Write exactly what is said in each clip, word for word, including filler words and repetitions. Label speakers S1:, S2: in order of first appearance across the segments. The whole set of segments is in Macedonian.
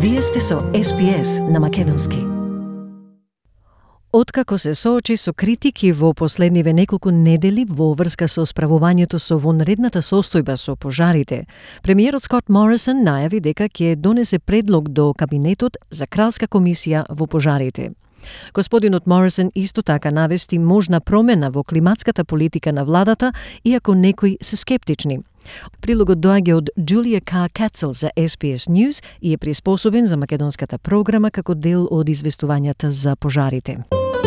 S1: Вие сте со Ес Би Ес на Македонски. Откако се соочи со критики во последниве неколку недели во врска со справувањето со вонредната состојба со пожарите, премиерот Скот Морисон најави дека ќе донесе предлог до кабинетот за кралска комисија во пожарите. Господинот Морисон исто така навести можна промена во климатската политика на владата, иако некои се скептични. Прилогот доаѓа од Джулија Кар Кацел за Ес Би Ес News и е приспособен за македонската програма како дел од известувањата за пожарите.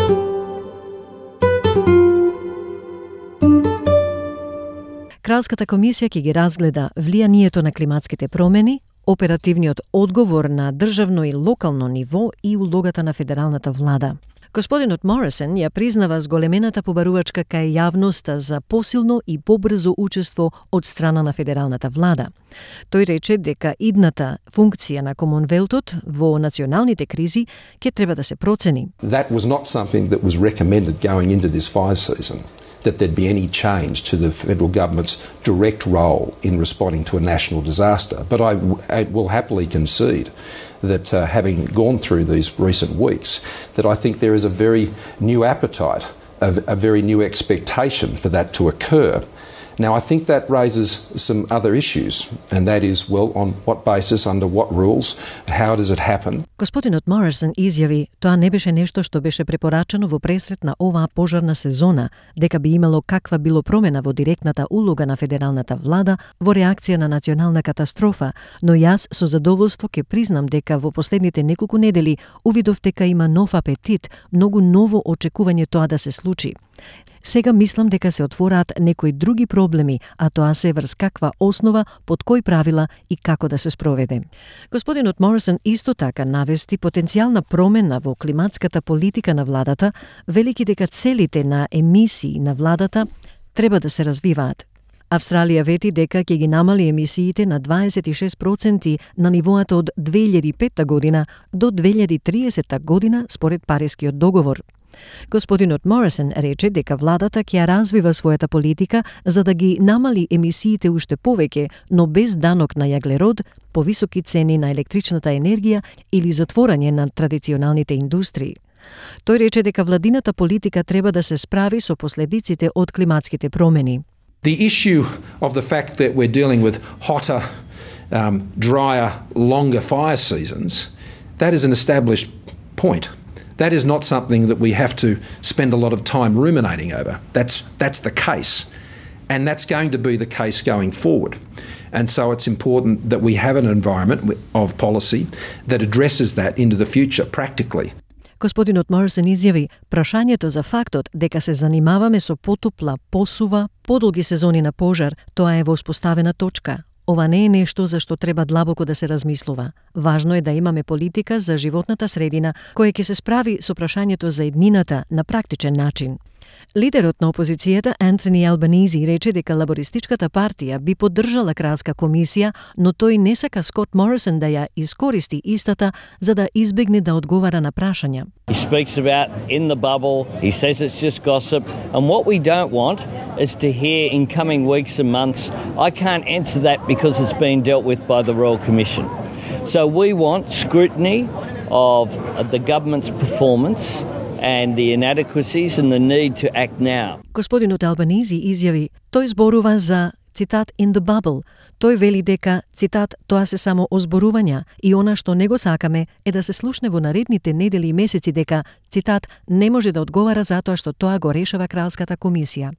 S1: Кралската комисија ќе ги разгледа влијанието на климатските промени, оперативниот одговор на државно и локално ниво и улогата на федералната влада. Господинот Морисон ја признава зголемената побарувачка кај јавноста за посилно и побрзо учество од страна на федералната влада. Тој рече дека идната функција на Комонвелтот во националните кризи ќе треба да се процени.
S2: That was not something that was recommended going into this fire season, that there'd be any change to the federal government's direct role in responding to a national disaster. But I, I will happily concede that uh, having gone through these recent weeks, that I think there is a very new appetite, a, a very new expectation for that to occur. Now, I think that raises some other issues, and that is, well, on what basis, under what rules, how does it happen?
S1: Господинот Морисон изјави, тоа не беше нешто што беше препорачано во пресрет на оваа пожарна сезона, дека би имало каква било промена во директната улога на федералната влада во реакција на национална катастрофа, но јас со задоволство ќе признам дека во последните неколку недели увидов дека има нов апетит, многу ново очекување тоа да се случи. Сега мислам дека се отвораат некои други проблеми, а тоа се врз каква основа, под кои правила и како да се спроведе. Господинот Морисон исто така навести потенцијална промена во климатската политика на владата, велики дека целите на емисии на владата треба да се развиваат. Австралија вети дека ќе ги намали емисиите на дваесет и шест проценти на нивоата од две илјади и петта година до две илјади и триесетта година според Парискиот договор. Господинот Морисон рече дека владата ќе развива својата политика за да ги намали емисиите уште повеќе, но без данок на јаглерод, повисоки цени на електричната енергија или затворање на традиционалните индустрии. Тој рече дека владината политика треба да се справи со последиците од климатските промени.
S2: The issue of the fact that we're dealing with hotter, um, drier, longer fire seasons, that is an established point. That is not something that we have to spend a lot of time ruminating over. That's, that's the case. And that's going to be the case going forward. And so it's important that we have an environment of policy that addresses that into the future practically.
S1: Господинот Морисон изјави, прашањето за фактот дека се занимаваме со потопла, посува, подолги сезони на пожар, тоа е воспоставена точка. Ова не е нешто за што треба длабоко да се размислува. Важно е да имаме политика за животната средина која ќе се справи со прашањето за еднината на практичен начин. Лидерот на опозицијата Антони Албанизи рече дека лабористичката партија би поддржала кралска комисија, но тој не сака Скот Морисон да ја искористи истата за да избегне да одговара на прашања.
S3: He speaks about in the bubble, he says it's just gossip, and what we don't want is to hear in coming weeks and months, I can't answer that because it's been dealt with by the Royal Commission. So we want scrutiny of the government's performance and the inadequacies and the need to act now.
S1: Господинот Албанизи изјави, тој зборува за цитат in the bubble. Тој вели дека, цитат, тоа се само озборувања и она што не го сакаме е да се слушне во наредните недели и месеци дека, цитат, не може да одговара затоа што тоа го решава кралската комисија.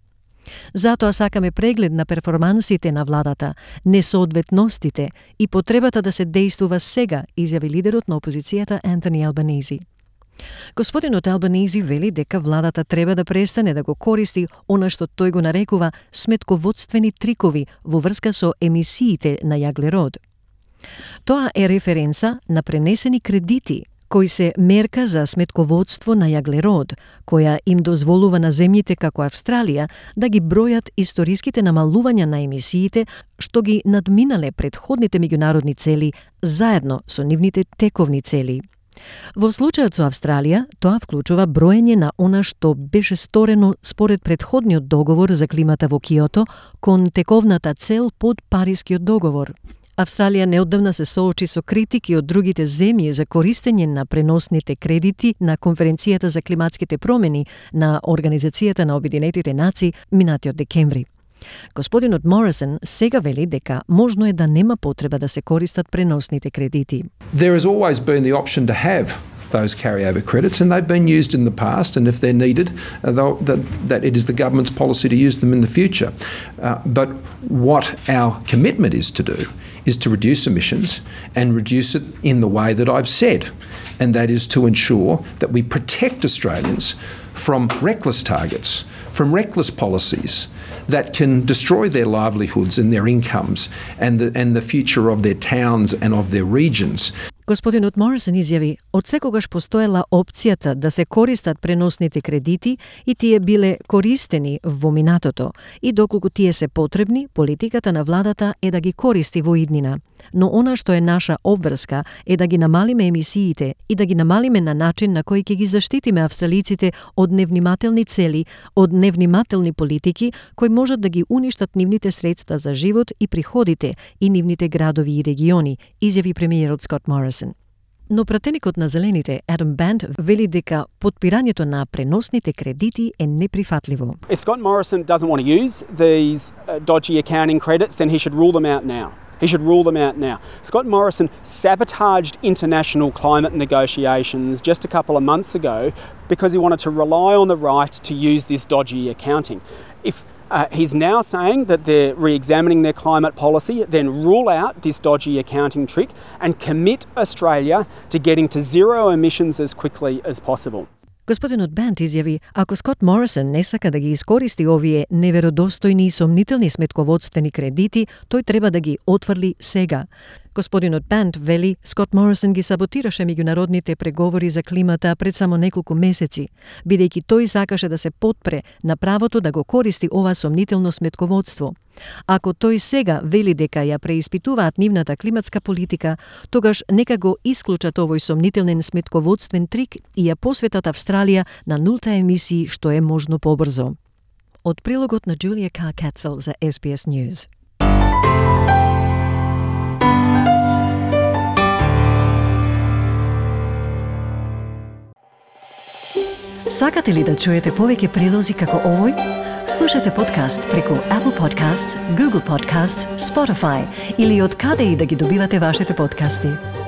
S1: Затоа сакаме преглед на перформансите на владата, несоодветностите и потребата да се дејствува сега, изјави лидерот на опозицијата Антони Албанизи. Господинот Албанизи вели дека владата треба да престане да го користи она што тој го нарекува сметководствени трикови во врска со емисиите на јаглерод. Тоа е референца на пренесени кредити, кои се мерка за сметководство на јаглерод, која им дозволува на земјите како Австралија да ги бројат историските намалувања на емисиите што ги надминале предходните меѓународни цели заедно со нивните тековни цели. Во случајот со Австралија, тоа вклучува броење на она што беше сторено според предходниот договор за климата во Киото кон тековната цел под Парискиот договор. Австралија неодамна се соочи со критики од другите земји за користење на преносните кредити на Конференцијата за климатските промени на Организацијата на Обединетите нации минатиот декември. Господинот Морисон сега вели дека можно е да нема потреба да се користат преносните кредити.
S2: There has always been the option to have those carryover credits, and they've been used in the past, and if they're needed, uh, that, that it is the government's policy to use them in the future. Uh, but what our commitment is to do is to reduce emissions and reduce it in the way that I've said, and that is to ensure that we protect Australians from reckless targets, from reckless policies that can destroy their livelihoods and their incomes and the, and the future of their towns and of their regions.
S1: Господинот Морисон изјави, од секогаш постоела опцијата да се користат преносните кредити и тие биле користени во минатото, и доколку тие се потребни, политиката на владата е да ги користи во иднина. Но она што е наша обврска е да ги намалиме емисиите и да ги намалиме на начин на кој ќе ги заштитиме австралиците од невнимателни цели, од невнимателни политики кои можат да ги уништат нивните средства за живот и приходите и нивните градови и региони, изјави премиерот Скот Морисон. Но пратеникот на Зелените, Адам Бант, вели дека подпирањето на преносните кредити е неприфатливо.
S4: If Scott Morrison doesn't want to use these uh, dodgy accounting credits, then he should rule them out now. He should rule them out now. Scott Morrison sabotaged international climate negotiations just a couple of months ago because he wanted to rely on the right to use this dodgy accounting. If Uh, he's now saying that they're re-examining their climate policy, then rule out this dodgy accounting trick and commit Australia to getting to zero emissions as quickly as possible.
S1: Господинот Бант изјави, ако Скот Морисон не сака да ги искористи овие неверодостојни и сомнителни сметководствени кредити, тој треба да ги отврли сега. Господинот Бант вели, Скот Морисон ги саботираше меѓународните преговори за климата пред само неколку месеци, бидејќи тој сакаше да се потпре на правото да го користи ова сомнително сметководство. Ако тој сега вели дека ја преиспитуваат нивната климатска политика, тогаш нека го исклучат овој сомнителен сметководствен трик и ја посветат Австралија на нулта емисии што е можно побрзо. Од прилогот на Джулија Карр-Кацел за Ес Би Ес News. Сакате ли да чуете повеќе прилози како овој? Слушате подкаст преку Apple Podcasts, Google Podcasts, Spotify или од каде и да ги добивате вашите подкасти.